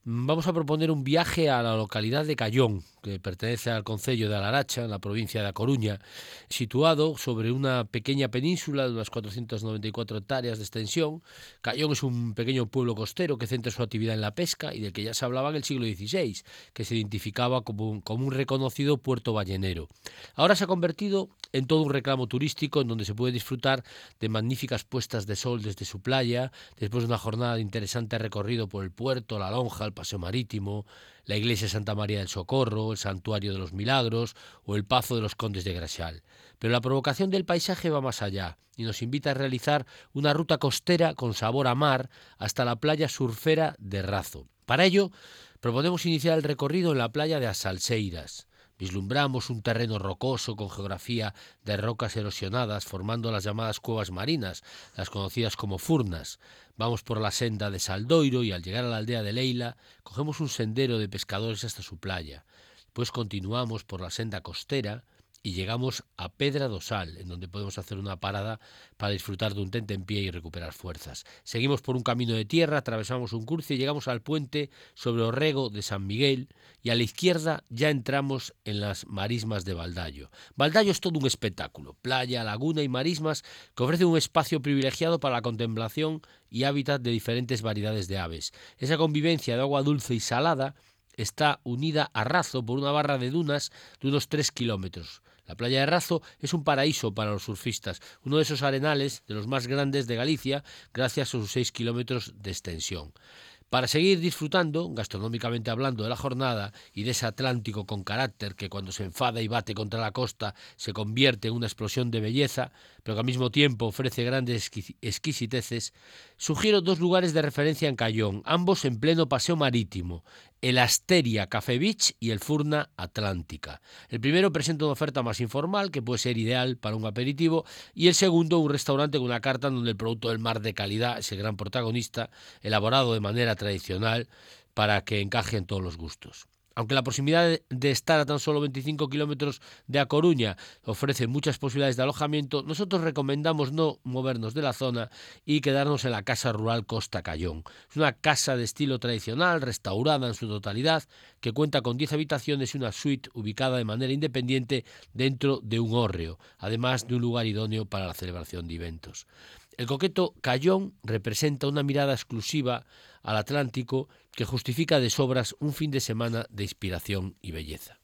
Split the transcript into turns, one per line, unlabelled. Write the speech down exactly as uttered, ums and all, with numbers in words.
Vamos a proponer un viaje a la localidad de Callón, que pertenece al concello de Alaracha, en la provincia de A Coruña, situado sobre una pequeña península de unas cuatrocientas noventa y cuatro hectáreas de extensión. Callón es un pequeño pueblo costero que centra su actividad en la pesca y del que ya se hablaba en el siglo dieciséis, que se identificaba como un, como un reconocido puerto ballenero. Ahora se ha convertido en todo un reclamo turístico en donde se puede disfrutar de magníficas puestas de sol desde su playa, después de una jornada de interesante recorrido por el puerto, la lonja, el paseo marítimo, la iglesia de Santa María del Socorro, el santuario de los Milagros o el Pazo de los Condes de Graxal. Pero la provocación del paisaje va más allá y nos invita a realizar una ruta costera con sabor a mar hasta la playa surfera de Razo. Para ello, proponemos iniciar el recorrido en la playa de As Salseiras. Vislumbramos un terreno rocoso con geografía de rocas erosionadas formando las llamadas cuevas marinas, las conocidas como furnas. Vamos por la senda de Saldoiro y al llegar a la aldea de Leila cogemos un sendero de pescadores hasta su playa. Pues continuamos por la senda costera y llegamos a Pedra do Sal, en donde podemos hacer una parada para disfrutar de un tentempié y recuperar fuerzas. Seguimos por un camino de tierra, atravesamos un cruce y llegamos al puente sobre o rego de San Miguel y a la izquierda ya entramos en las marismas de Baldayo. Baldayo es todo un espectáculo, playa, laguna y marismas que ofrecen un espacio privilegiado para la contemplación y hábitat de diferentes variedades de aves. Esa convivencia de agua dulce y salada está unida a Razo por una barra de dunas de unos tres kilómetros. La playa de Razo es un paraíso para los surfistas, uno de esos arenales de los más grandes de Galicia, gracias a sus seis kilómetros de extensión. Para seguir disfrutando, gastronómicamente hablando, de la jornada y de ese Atlántico con carácter que cuando se enfada y bate contra la costa se convierte en una explosión de belleza, pero que al mismo tiempo ofrece grandes exquisiteces, sugiero dos lugares de referencia en Callón, ambos en pleno paseo marítimo: el Asteria Café Beach y el Furna Atlántica. El primero presenta una oferta más informal, que puede ser ideal para un aperitivo, y el segundo un restaurante con una carta en donde el producto del mar de calidad es el gran protagonista, elaborado de manera tradicional para que encaje en todos los gustos. Aunque la proximidad de estar a tan solo veinticinco kilómetros de A Coruña ofrece muchas posibilidades de alojamiento, nosotros recomendamos no movernos de la zona y quedarnos en la Casa Rural Costa Callón. Es una casa de estilo tradicional, restaurada en su totalidad, que cuenta con diez habitaciones y una suite ubicada de manera independiente dentro de un hórreo, además de un lugar idóneo para la celebración de eventos. El coqueto Callón representa una mirada exclusiva al Atlántico que justifica de sobras un fin de semana de inspiración y belleza.